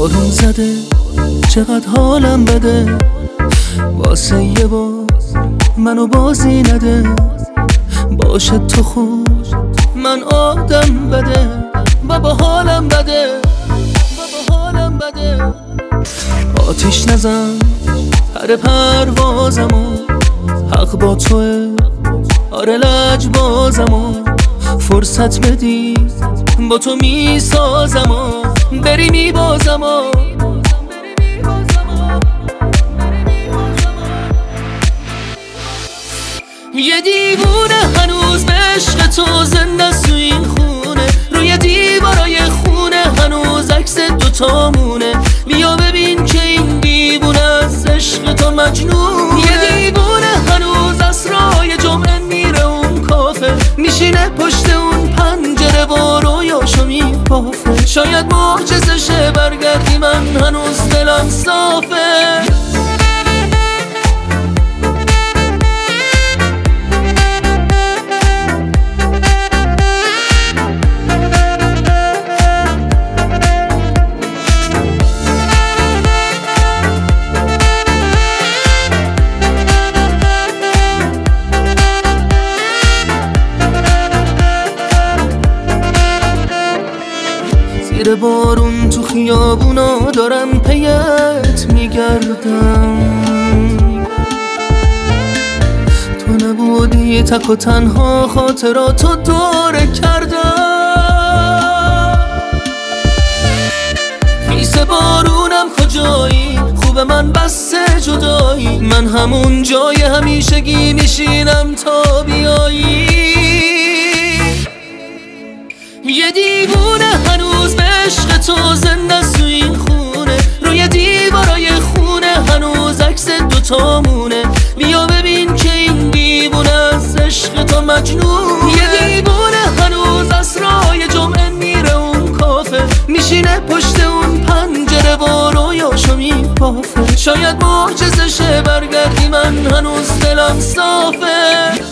بارون زده چقدر حالم بده، واسه یه بار منو بازی نده. باشه تو خوب من آدم بده، بابا حالم بده، بابا حالم بده. آتیش نزن پر پروازمو، حق با توه آره لجبازمو. فرصت بدی با تو میسازمو، بری میبازمو. یه دیوونه هنوز به عشق تو زنده سو این خونه، روی دیوارای خونه هنوز عکس دوتامونه. بیا ببین که این دیوونه از عشق تو مجنونه. یه دیوونه هنوز اسرای جمعه میره اون کافه، میشینه پشت اون پنجره و رویاشو میبافه. شاید معجزه شه برگردی، من هنوز دلم صافه. زیر بارون تو خیابونا دارم پیت میگردم، تو نبودی تک و تنها خاطراتو دوره کردم. خیس بارونم کجایی، خوب من بسته جدایی، من همون جای همیشگی میشینم تا بیایی. یه دیوونه هنوز به عشق تو زنده سو این خونه، روی دیوارای خونه هنوز عکس دوتامونه. بیا ببین که این دیوونه از عشق تو مجنون. یه دیوونه هنوز اسرای جمعه میره اون کافه، میشینه پشت اون پنجره و رویاشو میبافه. شاید معجزه شه برگردی، من هنوز دلم صافه.